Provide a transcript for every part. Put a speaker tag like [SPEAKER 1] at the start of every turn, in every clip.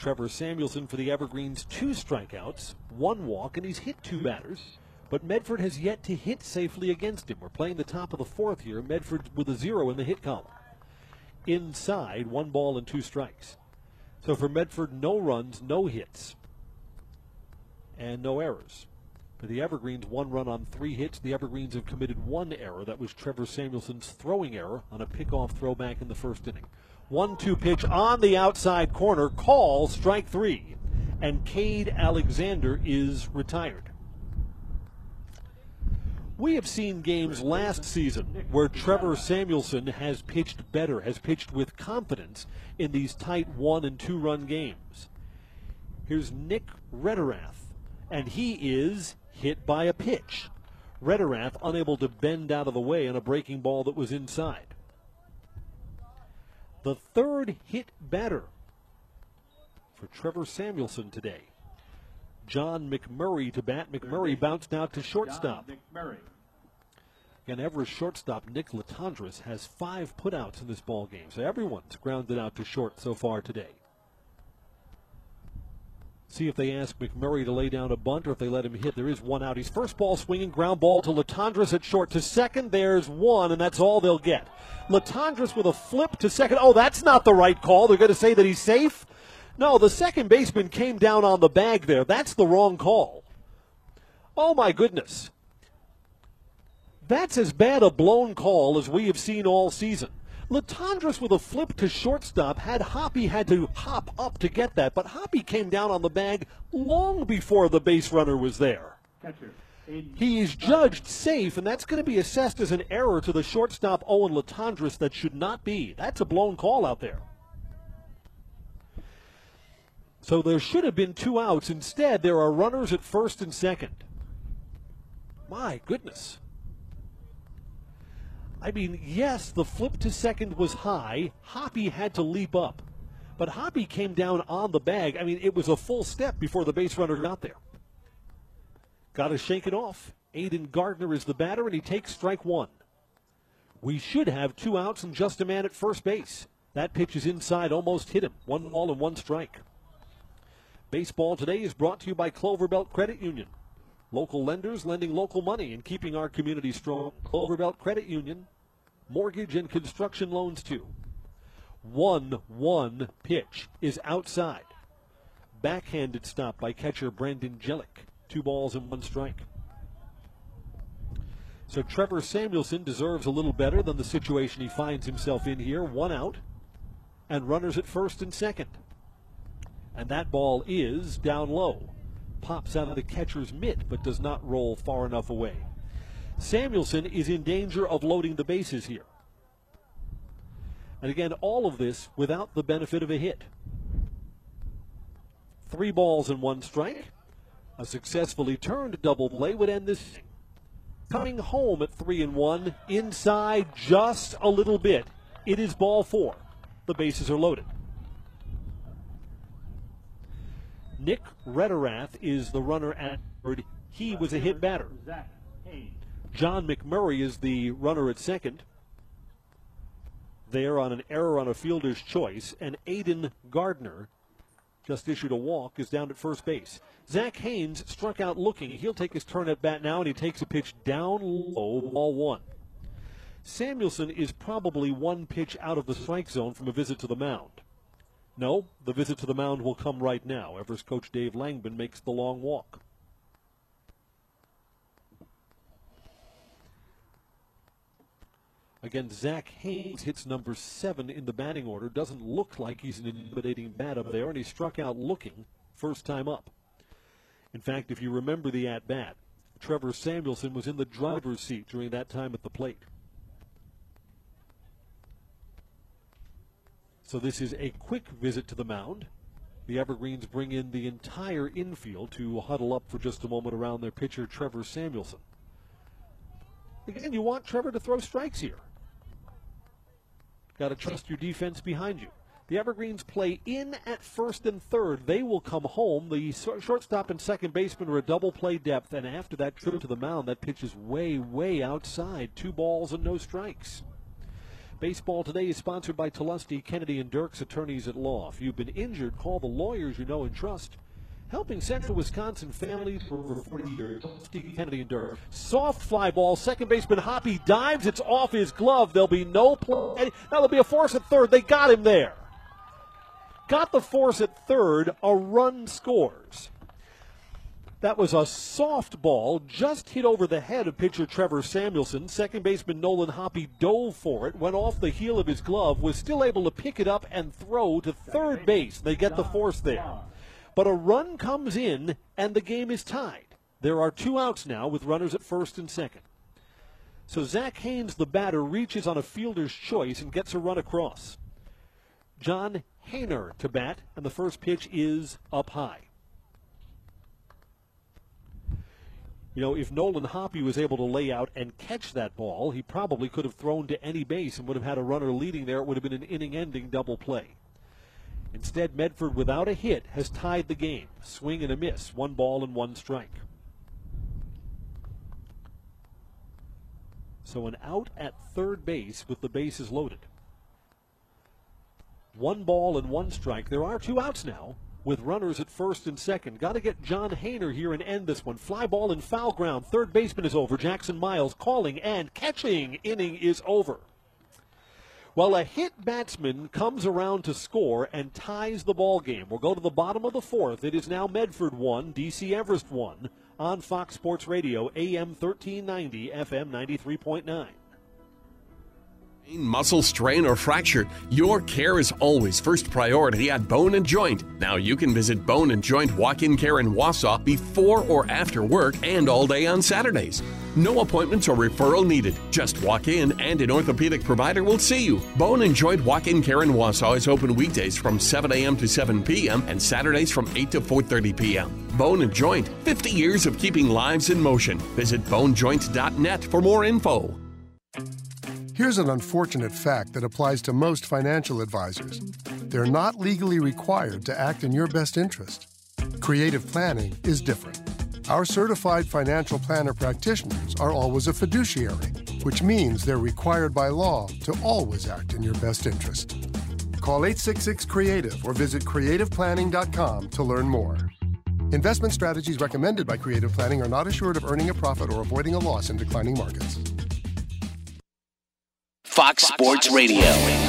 [SPEAKER 1] Trevor Samuelson for the Evergreens, 2 strikeouts, 1 walk, and he's hit 2 batters. But Medford has yet to hit safely against him. We're playing the top of the 4th here. Medford with a 0 in the hit column. Inside, 1 ball and 2 strikes. So for Medford, no runs, no hits, and no errors. For the Evergreens, 1 run on 3 hits. The Evergreens have committed 1 error. That was Trevor Samuelson's throwing error on a pickoff throwback in the first inning. 1-2 pitch on the outside corner. Call, strike 3. And Cade Alexander is retired. We have seen games last season where Trevor Samuelson has pitched better, has pitched with confidence in these tight 1- and 2-run games. Here's Nick Rederath, and he is hit by a pitch. Rederath unable to bend out of the way on a breaking ball that was inside. The 3rd hit batter for Trevor Samuelson today. John McMurray to bat. McMurray bounced out to shortstop. Again, Everest shortstop Nick Latondras has 5 putouts in this ball game, so everyone's grounded out to short so far today. See if they ask McMurray to lay down a bunt or if they let him hit. There is 1 out. He's first ball swinging, ground ball to Latondras at short to second. There's 1, and that's all they'll get. Latondras with a flip to second. Oh, that's not the right call. They're going to say that he's safe? No, the second baseman came down on the bag there. That's the wrong call. Oh, my goodness. That's as bad a blown call as we have seen all season. Latondras with a flip to shortstop. Hoppy had to hop up to get that, but Hoppy came down on the bag long before the base runner was there. He is judged safe, and that's going to be assessed as an error to the shortstop Owen Latondras that should not be. That's a blown call out there. So there should have been 2 outs. Instead, there are runners at first and second. My goodness. I mean, yes, the flip to second was high. Hoppy had to leap up. But Hoppy came down on the bag. I mean, it was a full step before the base runner got there. Got to shake it off. Aiden Gardner is the batter, and he takes strike 1. We should have 2 outs and just a man at first base. That pitch is inside, almost hit him. 1 ball and 1 strike. Baseball today is brought to you by Cloverbelt Credit Union. Local lenders lending local money and keeping our community strong. Cloverbelt Credit Union, mortgage and construction loans too. 1-1 pitch is outside. Backhanded stop by catcher Brandon Jellick. 2 balls and 1 strike. So Trevor Samuelson deserves a little better than the situation he finds himself in here. 1 out and runners at first and second. And that ball is down low. Pops out of the catcher's mitt, but does not roll far enough away. Samuelson is in danger of loading the bases here. And again, all of this without the benefit of a hit. 3 balls and 1 strike. A successfully turned double play would end this. Coming home at 3-1, inside just a little bit. It is ball 4. The bases are loaded. Nick Rederath is the runner at third. He was a hit batter. John McMurray is the runner at second. There on an error on a fielder's choice. And Aiden Gardner just issued a walk, is down at first base. Zach Haynes struck out looking. He'll take his turn at bat now, and he takes a pitch down low, ball 1. Samuelson is probably 1 pitch out of the strike zone from a visit to the mound. No, the visit to the mound will come right now. Everest coach Dave Langman makes the long walk. Again, Zach Haynes hits number 7 in the batting order. Doesn't look like he's an intimidating bat up there, and he struck out looking first time up. In fact, if you remember the at-bat, Trevor Samuelson was in the driver's seat during that time at the plate. So this is a quick visit to the mound. The Evergreens bring in the entire infield to huddle up for just a moment around their pitcher, Trevor Samuelson. Again, you want Trevor to throw strikes here. Got to trust your defense behind you. The Evergreens play in at first and third. They will come home. The shortstop and second baseman are a double play depth, and after that trip to the mound, that pitch is way, way outside. 2 balls and no strikes. Baseball Today is sponsored by Tulusty, Kennedy, and Dirks, attorneys at law. If you've been injured, call the lawyers you know and trust. Helping Central Wisconsin families for over 40 years. Tulusty, Kennedy, and Dirks. Soft fly ball. Second baseman Hoppy dives. It's off his glove. There'll be no play. Now there'll be a force at third. They got him there. Got the force at third. A run scores. That was a soft ball, just hit over the head of pitcher Trevor Samuelson. Second baseman Nolan Hoppy dove for it, went off the heel of his glove, was still able to pick it up and throw to third base. They get the force there. But a run comes in, and the game is tied. There are 2 outs now with runners at first and second. So Zach Haynes, the batter, reaches on a fielder's choice and gets a run across. John Hainer to bat, and the first pitch is up high. You know, if Nolan Hoppy was able to lay out and catch that ball, he probably could have thrown to any base and would have had a runner leading there. It would have been an inning-ending double play. Instead, Medford, without a hit, has tied the game. Swing and a miss. 1 ball and 1 strike. So an out at third base with the bases loaded. 1 ball and 1 strike. There are 2 outs now with runners at first and second. Got to get John Hainer here and end this one. Fly ball in foul ground. Third baseman is over. Jackson Miles calling and catching. Inning is over. Well, a hit batsman comes around to score and ties the ball game. We'll go to the bottom of the 4th. It is now Medford 1, DC Everest 1 on Fox Sports Radio, AM 1390, FM 93.9.
[SPEAKER 2] Muscle strain or fracture, your care is always first priority at Bone & Joint. Now you can visit Bone & Joint Walk-In Care in Wausau before or after work and all day on Saturdays. No appointments or referral needed. Just walk in and an orthopedic provider will see you. Bone & Joint Walk-In Care in Wausau is open weekdays from 7 a.m. to 7 p.m. and Saturdays from 8 to 4:30 p.m. Bone & Joint, 50 years of keeping lives in motion. Visit bonejoint.net for more info.
[SPEAKER 3] Here's an unfortunate fact that applies to most financial advisors. They're not legally required to act in your best interest. Creative planning is different. Our certified financial planner practitioners are always a fiduciary, which means they're required by law to always act in your best interest. Call 866-CREATIVE or visit creativeplanning.com to learn more. Investment strategies recommended by Creative Planning are not assured of earning a profit or avoiding a loss in declining markets.
[SPEAKER 4] Fox Sports Radio.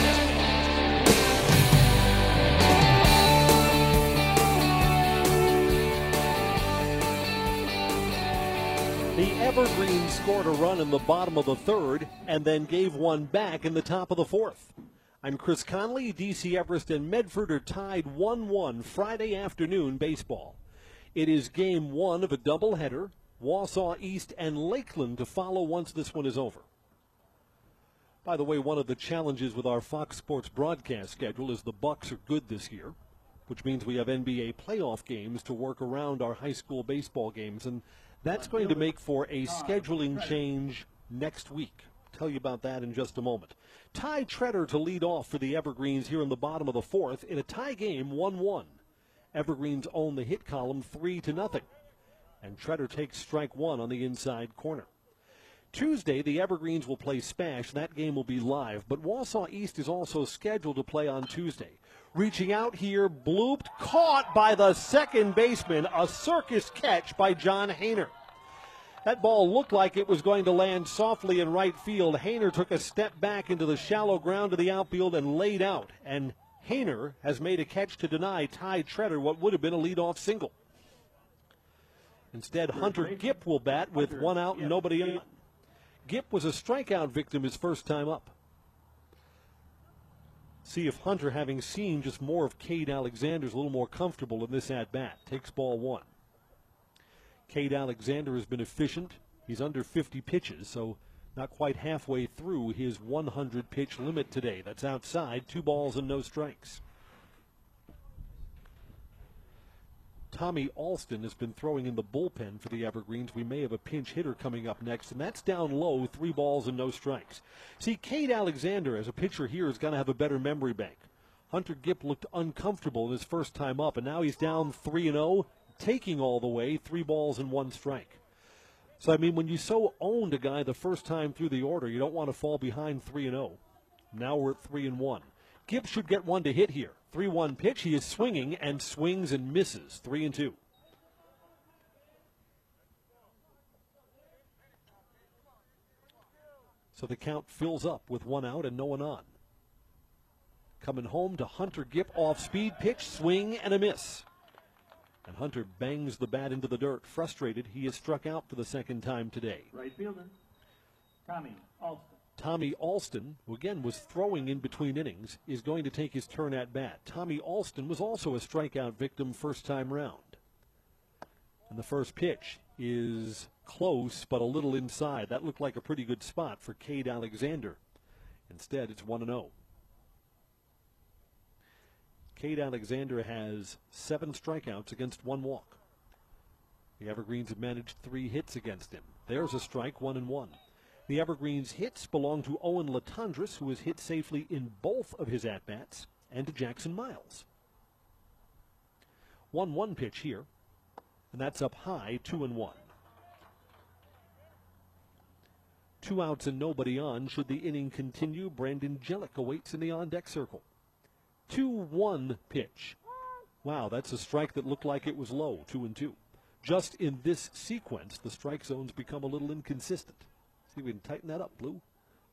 [SPEAKER 1] The Evergreens scored a run in the bottom of the 3rd and then gave one back in the top of the 4th. I'm Chris Conley. DC Everest and Medford are tied 1-1 Friday afternoon baseball. It is game 1 of a doubleheader. Wausau East and Lakeland to follow once this one is over. By the way, one of the challenges with our Fox Sports broadcast schedule is the Bucks are good this year, which means we have NBA playoff games to work around our high school baseball games, and that's going to make for a scheduling change next week. I'll tell you about that in just a moment. Ty Treader to lead off for the Evergreens here in the bottom of the 4th in a tie game 1-1. Evergreens own the hit column 3-0, and Treader takes strike 1 on the inside corner. Tuesday, the Evergreens will play Spash. That game will be live, but Wausau East is also scheduled to play on Tuesday. Reaching out here, blooped, caught by the second baseman, a circus catch by John Hainer. That ball looked like it was going to land softly in right field. Hainer took a step back into the shallow ground to the outfield and laid out, and Hainer has made a catch to deny Ty Treader what would have been a leadoff single. Instead, Hunter Gipp will bat with 1 out and nobody on. Gipp was a strikeout victim his first time up. See if Hunter, having seen just more of Cade Alexander, is a little more comfortable in this at-bat. Takes ball 1. Cade Alexander has been efficient. He's under 50 pitches, so not quite halfway through his 100-pitch limit today. That's outside, 2 balls and no strikes. Tommy Alston has been throwing in the bullpen for the Evergreens. We may have a pinch hitter coming up next, and that's down low, 3 balls and no strikes. See, Cade Alexander, as a pitcher here, is going to have a better memory bank. Hunter Gipp looked uncomfortable in his first time up, and now he's down 3-0, taking all the way, 3 balls and 1 strike. So, I mean, when you so owned a guy the first time through the order, you don't want to fall behind 3-0. Now we're at 3-1. Gibbs should get one to hit here. 3-1 pitch. He is swinging and swings and misses. 3-2. So the count fills up with one out and no one on. Coming home to Hunter Gipp, off-speed pitch, swing and a miss. And Hunter bangs the bat into the dirt. Frustrated, he is struck out for the second time today.
[SPEAKER 5] Right fielder, Tommy Alston.
[SPEAKER 1] Tommy Alston, who again was throwing in between innings, is going to take his turn at bat. Tommy Alston was also a strikeout victim first time round. And the first pitch is close, but a little inside. That looked like a pretty good spot for Cade Alexander. Instead, it's 1-0. Cade Alexander has 7 strikeouts against 1 walk. The Evergreens have managed 3 hits against him. There's a strike, 1-1. The Evergreens' hits belong to Owen Latondras, who has hit safely in both of his at-bats, and to Jackson Miles. 1-1 pitch here, and that's up high, 2-1. 2 outs and nobody on. Should the inning continue, Brandon Jellick awaits in the on-deck circle. 2-1 pitch. Wow, that's a strike that looked like it was low, 2-2. Just in this sequence, the strike zones become a little inconsistent. See if we can tighten that up, Blue.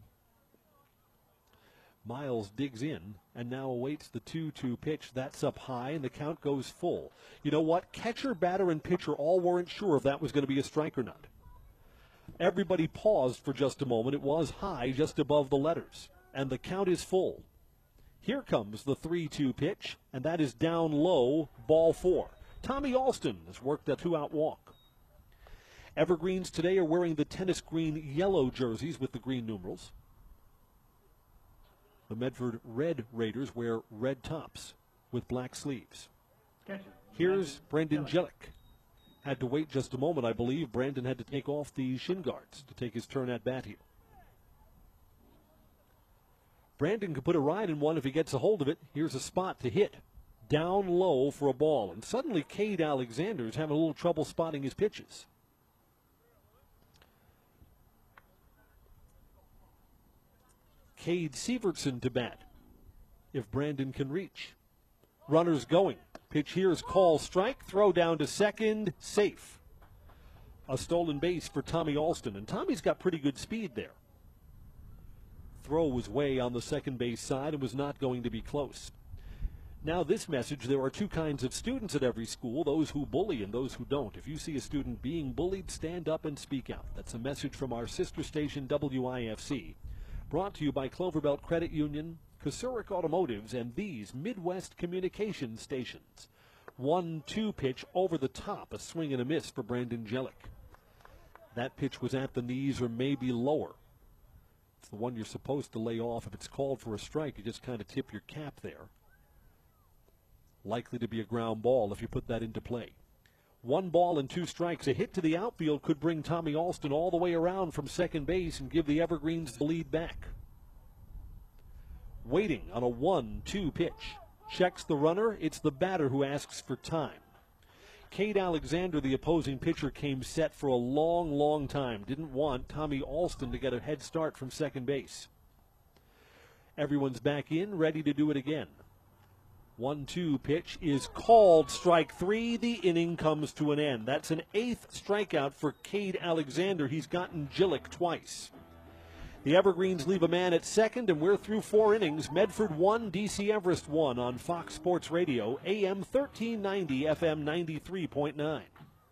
[SPEAKER 1] Miles digs in and now awaits the 2-2 pitch. That's up high, and the count goes full. You know what? Catcher, batter, and pitcher all weren't sure if that was going to be a strike or not. Everybody paused for just a moment. It was high, just above the letters, and the count is full. Here comes the 3-2 pitch, and that is down low, ball 4. Tommy Alston has worked a 2-out walk. Evergreens today are wearing the tennis green yellow jerseys with the green numerals. The Medford Red Raiders wear red tops with black sleeves. Here's Brandon Jellick. Had to wait just a moment, I believe. Brandon had to take off the shin guards to take his turn at bat here. Brandon can put a ride in one if he gets a hold of it. Here's a spot to hit. Down low for a ball. And suddenly Cade Alexander is having a little trouble spotting his pitches. Cade Severson to bat, if Brandon can reach. Runners going. Pitch here is call strike. Throw down to second. Safe. A stolen base for Tommy Alston. And Tommy's got pretty good speed there. Throw was way on the second base side and was not going to be close. Now this message, there are 2 kinds of students at every school, those who bully and those who don't. If you see a student being bullied, stand up and speak out. That's a message from our sister station, WIFC. Brought to you by Cloverbelt Credit Union, Kosurik Automotives, and these Midwest Communication stations. 1-2 pitch over the top, a swing and a miss for Brandon Jellick. That pitch was at the knees or maybe lower. It's the one you're supposed to lay off. If it's called for a strike, you just kind of tip your cap there. Likely to be a ground ball if you put that into play. 1 ball and 2 strikes. A hit to the outfield could bring Tommy Alston all the way around from second base and give the Evergreens the lead back. Waiting on a 1-2 pitch. Checks the runner. It's the batter who asks for time. Cade Alexander, the opposing pitcher, came set for a long, long time. Didn't want Tommy Alston to get a head start from second base. Everyone's back in, ready to do it again. 1-2 pitch is called strike 3. The inning comes to an end. That's an 8th strikeout for Cade Alexander. He's gotten Jellick twice. The Evergreens leave a man at second, and we're through 4 innings. Medford 1, DC Everest 1 on Fox Sports Radio, AM 1390, FM 93.9.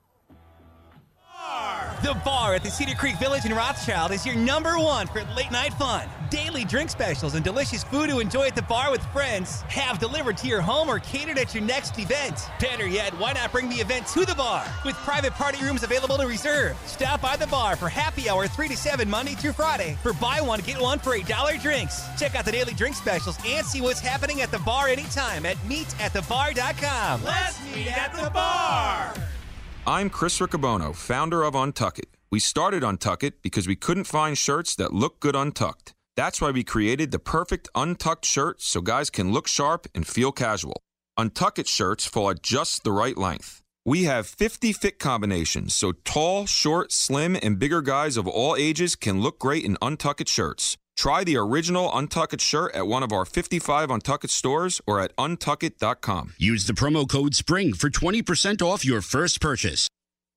[SPEAKER 6] The Bar at the Cedar Creek Village in Rothschild is your #1 for late night fun. Daily drink specials and delicious food to enjoy at the bar with friends. Have delivered to your home or catered at your next event. Better yet, why not bring the event to the bar with private party rooms available to reserve. Stop by the bar for happy hour 3 to 7 Monday through Friday for buy one, get one for $8 drinks. Check out the daily drink specials and see what's happening at the bar anytime at meetatthebar.com.
[SPEAKER 7] Let's meet at the bar!
[SPEAKER 8] I'm Chris Riccobono, founder of Untuck It. We started Untuck It because we couldn't find shirts that look good untucked. That's why we created the perfect untucked shirt so guys can look sharp and feel casual. Untuck It shirts fall at just the right length. We have 50 fit combinations, so tall, short, slim, and bigger guys of all ages can look great in Untuck It shirts. Try the original Untuckit shirt at one of our 55 Untuckit stores or at untuckit.com.
[SPEAKER 4] Use the promo code SPRING for 20% off your first purchase.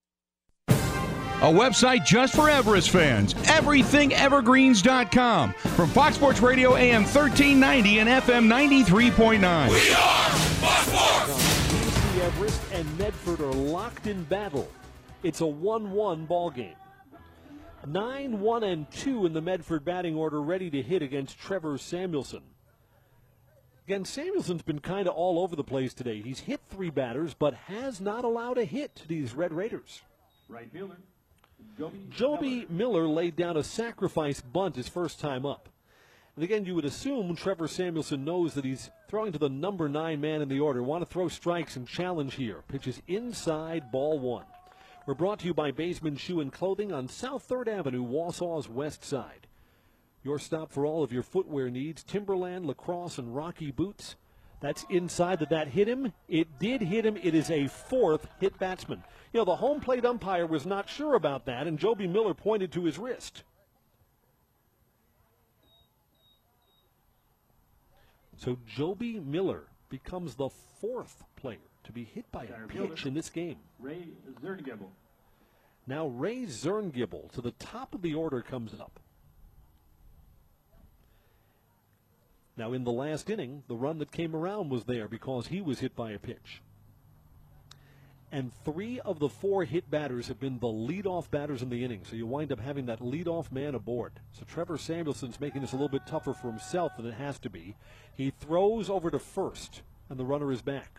[SPEAKER 9] A website just for Everest fans. EverythingEvergreens.com. From Fox Sports Radio AM 1390 and FM 93.9.
[SPEAKER 7] We are Fox Sports!
[SPEAKER 1] BC Everest and Medford are locked in battle. It's a 1-1 ball game. 9-1-2 in the Medford batting order, ready to hit against Trevor Samuelson. Again, Samuelson's been kind of all over the place today. He's hit 3 batters, but has not allowed a hit to these Red Raiders.
[SPEAKER 5] Right fielder,
[SPEAKER 1] Joby Miller laid down a sacrifice bunt his first time up. And again, you would assume Trevor Samuelson knows that he's throwing to the number 9 man in the order. Want to throw strikes and challenge here. Pitches inside, ball 1. We're brought to you by Baseman Shoe and Clothing on South 3rd Avenue, Wausau's west side. Your stop for all of your footwear needs, Timberland, Lacrosse, and Rocky boots. That's inside. That hit him. It did hit him. It is a 4th hit batsman. You know, the home plate umpire was not sure about that, and Joby Miller pointed to his wrist. So Joby Miller becomes the 4th player to be hit by a pitch in this game.
[SPEAKER 5] Ray Zerngiebel.
[SPEAKER 1] Now Ray Zerngiebel to the top of the order comes up. Now in the last inning, the run that came around was there because he was hit by a pitch. And 3 of the 4 hit batters have been the leadoff batters in the inning, so you wind up having that leadoff man aboard. So Trevor Samuelson's making this a little bit tougher for himself than it has to be. He throws over to first, and the runner is back.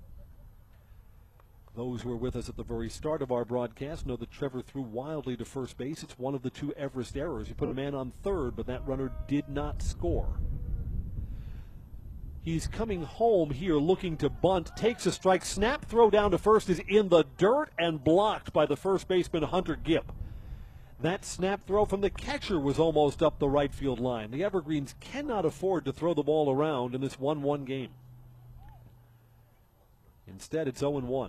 [SPEAKER 1] Those who were with us at the very start of our broadcast know that Trevor threw wildly to first base. It's one of the 2 Everest errors. He put a man on third, but that runner did not score. He's coming home here looking to bunt, takes a strike, snap throw down to first is in the dirt and blocked by the first baseman Hunter Gipp. That snap throw from the catcher was almost up the right field line. The Evergreens cannot afford to throw the ball around in this 1-1 game. Instead, it's 0-1.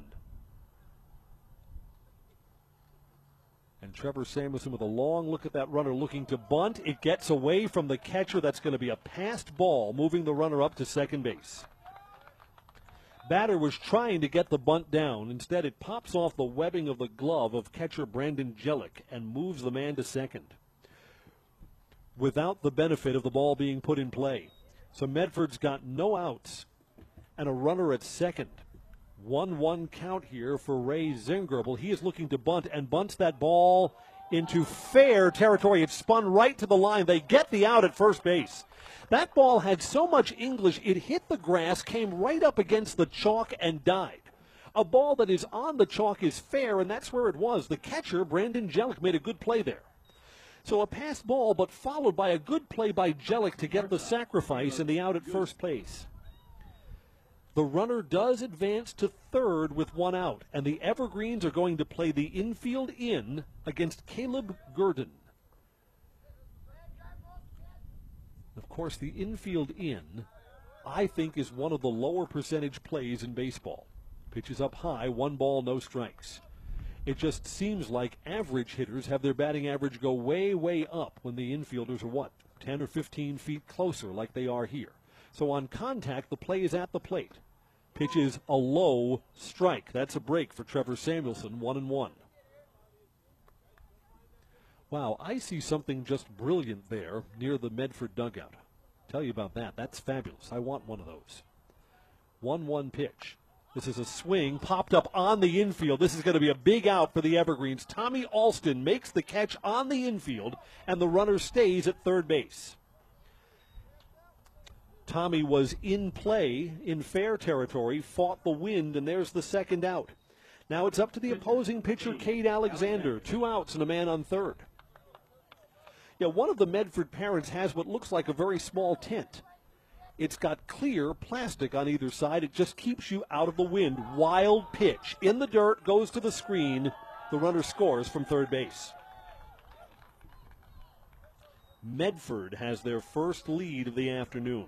[SPEAKER 1] And Trevor Samuelson with a long look at that runner looking to bunt. It gets away from the catcher. That's going to be a passed ball, moving the runner up to second base. Batter was trying to get the bunt down. Instead, it pops off the webbing of the glove of catcher Brandon Jellick and moves the man to second without the benefit of the ball being put in play. So Medford's got no outs and a runner at second. 1-1 count here for Ray Zerngiebel. He is looking to bunt and bunts that ball into fair territory. It's spun right to the line. They get the out at first base. That ball had so much English, it hit the grass, came right up against the chalk, and died. A ball that is on the chalk is fair, and that's where it was. The catcher, Brandon Jellick, made a good play there. So a passed ball, but followed by a good play by Jellick to get the sacrifice and the out at first base. The runner does advance to third with 1 out, and the Evergreens are going to play the infield in against Caleb Gurdon. Of course, the infield in, I think, is one of the lower percentage plays in baseball. Pitches up high, 1 ball, no strikes. It just seems like average hitters have their batting average go way, way up when the infielders are, 10 or 15 feet closer like they are here. So on contact, the play is at the plate. Pitch is a low strike. That's a break for Trevor Samuelson, 1-1. Wow, I see something just brilliant there near the Medford dugout. Tell you about that. That's fabulous. I want one of those. 1-1 pitch. This is a swing popped up on the infield. This is going to be a big out for the Evergreens. Tommy Alston makes the catch on the infield, and the runner stays at third base. Tommy was in play, in fair territory, fought the wind, and there's the second out. Now it's up to the opposing pitcher, Cade Alexander. 2 outs and a man on third. Yeah, one of the Medford parents has what looks like a very small tent. It's got clear plastic on either side. It just keeps you out of the wind. Wild pitch. In the dirt, goes to the screen. The runner scores from third base. Medford has their first lead of the afternoon.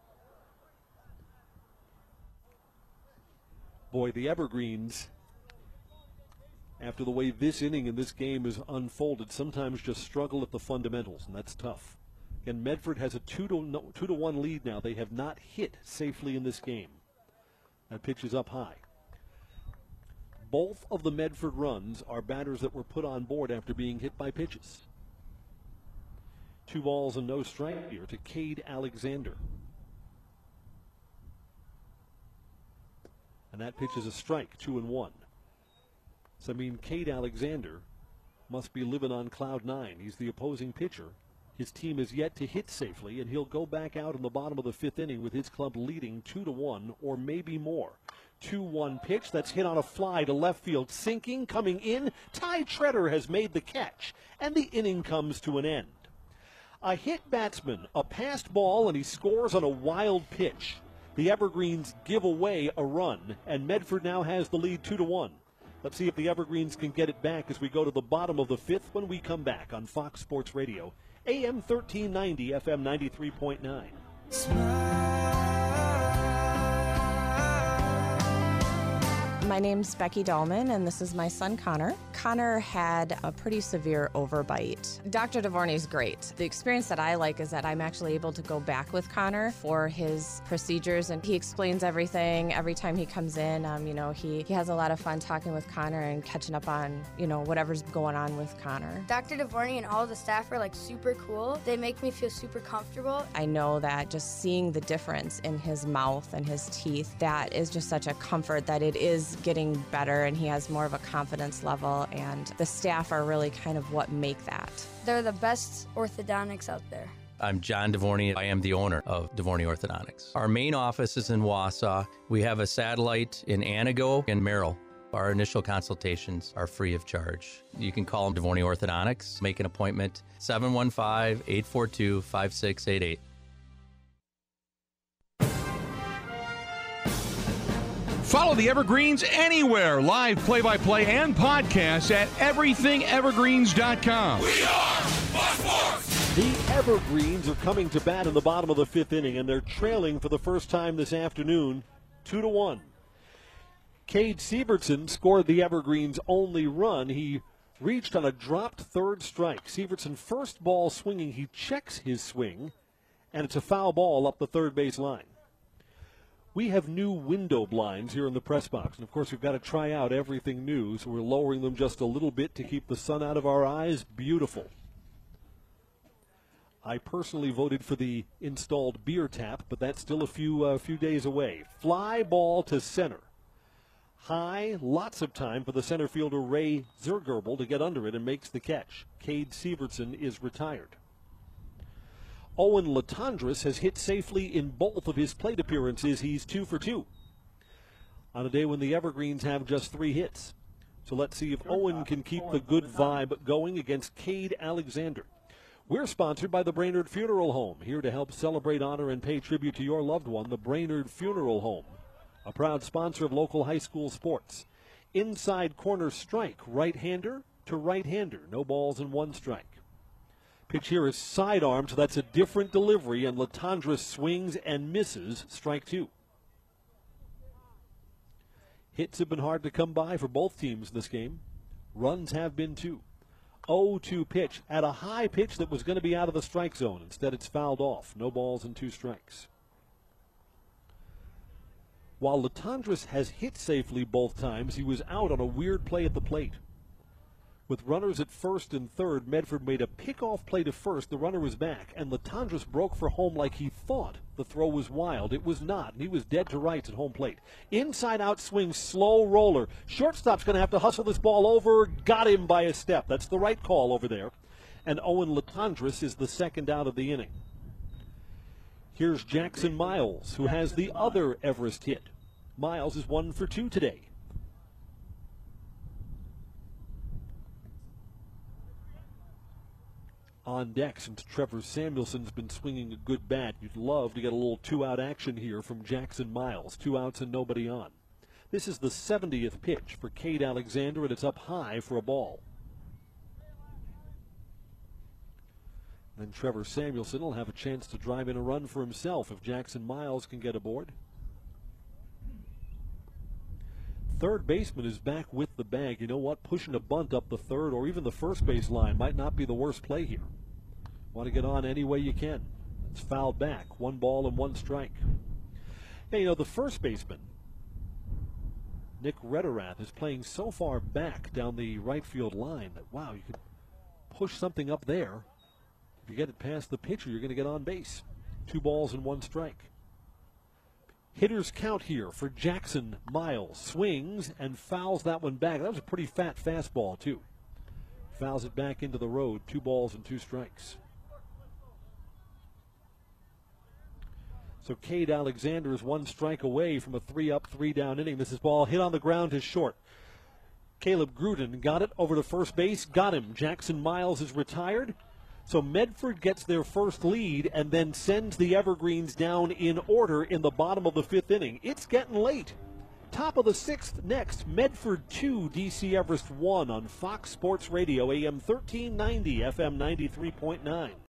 [SPEAKER 1] Boy, the Evergreens, after the way this inning and this game is unfolded, sometimes just struggle at the fundamentals, and that's tough. And Medford has a 2-1 lead now. They have not hit safely in this game. That pitch is up high. Both of the Medford runs are batters that were put on board after being hit by pitches. 2 balls and no strike here to Cade Alexander. And that pitch is a strike, 2-1. So, I mean, Cade Alexander must be living on cloud 9. He's the opposing pitcher. His team is yet to hit safely, and he'll go back out in the bottom of the 5th inning with his club leading 2-1 or maybe more. 2-1 pitch that's hit on a fly to left field, sinking, coming in. Ty Treader has made the catch, and the inning comes to an end. A hit batsman, a passed ball, and he scores on a wild pitch. The Evergreens give away a run, and Medford now has the lead 2-1. Let's see if the Evergreens can get it back as we go to the bottom of the 5th when we come back on Fox Sports Radio. AM 1390, FM 93.9.
[SPEAKER 10] My name's Becky Dahlman, and this is my son, Connor. Connor had a pretty severe overbite. Dr. Devorney's great. The experience that I like is that I'm actually able to go back with Connor for his procedures, and he explains everything every time he comes in. He has a lot of fun talking with Connor and catching up on, whatever's going on with Connor.
[SPEAKER 11] Dr. Devorney and all the staff are super cool. They make me feel super comfortable.
[SPEAKER 10] I know that just seeing the difference in his mouth and his teeth, that is just such a comfort that it is getting better and he has more of a confidence level, and the staff are really kind of what make that.
[SPEAKER 11] They're the best orthodontics out there.
[SPEAKER 12] I'm John Devorney. I am the owner of Devorney Orthodontics. Our main office is in Wausau. We have a satellite in Anago and Merrill. Our initial consultations are free of charge. You can call them Devorney Orthodontics. Make an appointment, 715-842-5688.
[SPEAKER 9] Follow the Evergreens anywhere. Live play-by-play and podcasts at everythingevergreens.com.
[SPEAKER 7] We are Fox Sports.
[SPEAKER 1] The Evergreens are coming to bat in the bottom of the 5th inning, and they're trailing for the first time this afternoon, 2-1. Cade Sievertson scored the Evergreens' only run. He reached on a dropped third strike. Sievertson, first ball swinging, he checks his swing, and it's a foul ball up the third base line. We have new window blinds here in the press box, and of course we've got to try out everything new, so we're lowering them just a little bit to keep the sun out of our eyes. Beautiful. I personally voted for the installed beer tap, but that's still a few days away. Fly ball to center. High, lots of time for the center fielder Ray Zergerbel to get under it and makes the catch. Cade Sievertson is retired. Owen Latondras has hit safely in both of his plate appearances. He's 2 for 2 on a day when the Evergreens have just 3 hits. So let's see if Owen can keep the good vibe going against Cade Alexander. We're sponsored by the Brainerd Funeral Home, here to help celebrate, honor, and pay tribute to your loved one. The Brainerd Funeral Home, a proud sponsor of local high school sports. Inside corner strike, right-hander to right-hander. No balls and 1 strike. Pitch here is sidearm, so that's a different delivery, and Latondras swings and misses, strike 2. Hits have been hard to come by for both teams this game. Runs have been 2. 0-2 pitch at a high pitch that was going to be out of the strike zone. Instead, it's fouled off. No balls and 2 strikes. While Latondras has hit safely both times, he was out on a weird play at the plate. With runners at first and third, Medford made a pickoff play to first. The runner was back, and Latondras broke for home like he thought the throw was wild. It was not, and he was dead to rights at home plate. Inside-out swing, slow roller. Shortstop's going to have to hustle this ball over. Got him by a step. That's the right call over there. And Owen Latondras is the second out of the inning. Here's Jackson Miles, who has the other Everest hit. Miles is 1 for 2 today. On deck, since Trevor Samuelson's been swinging a good bat, you'd love to get a little 2-out action here from Jackson Miles. 2 outs and nobody on. This is the 70th pitch for Cade Alexander, and it's up high for a ball. Then Trevor Samuelson will have a chance to drive in a run for himself if Jackson Miles can get aboard. Third baseman is back with the bag. You know what? Pushing a bunt up the third or even the first base line might not be the worst play here. Want to get on any way you can. It's fouled back. 1 ball and 1 strike. Hey, you know, the first baseman, Nick Rederath, is playing so far back down the right field line that, wow, you could push something up there. If you get it past the pitcher, you're going to get on base. 2 balls and 1 strike. Hitters count here for Jackson Miles. Swings and fouls that one back. That was a pretty fat fastball, too. Fouls it back into the road. 2 balls and 2 strikes. So Cade Alexander is 1 strike away from a 3-up, 3-down inning. This is ball hit on the ground to short. Caleb Gruden got it over to first base. Got him. Jackson Miles is retired. So Medford gets their first lead and then sends the Evergreens down in order in the bottom of the 5th inning. It's getting late. Top of the 6th next. Medford 2, DC Everest 1 on Fox Sports Radio, AM 1390, FM 93.9.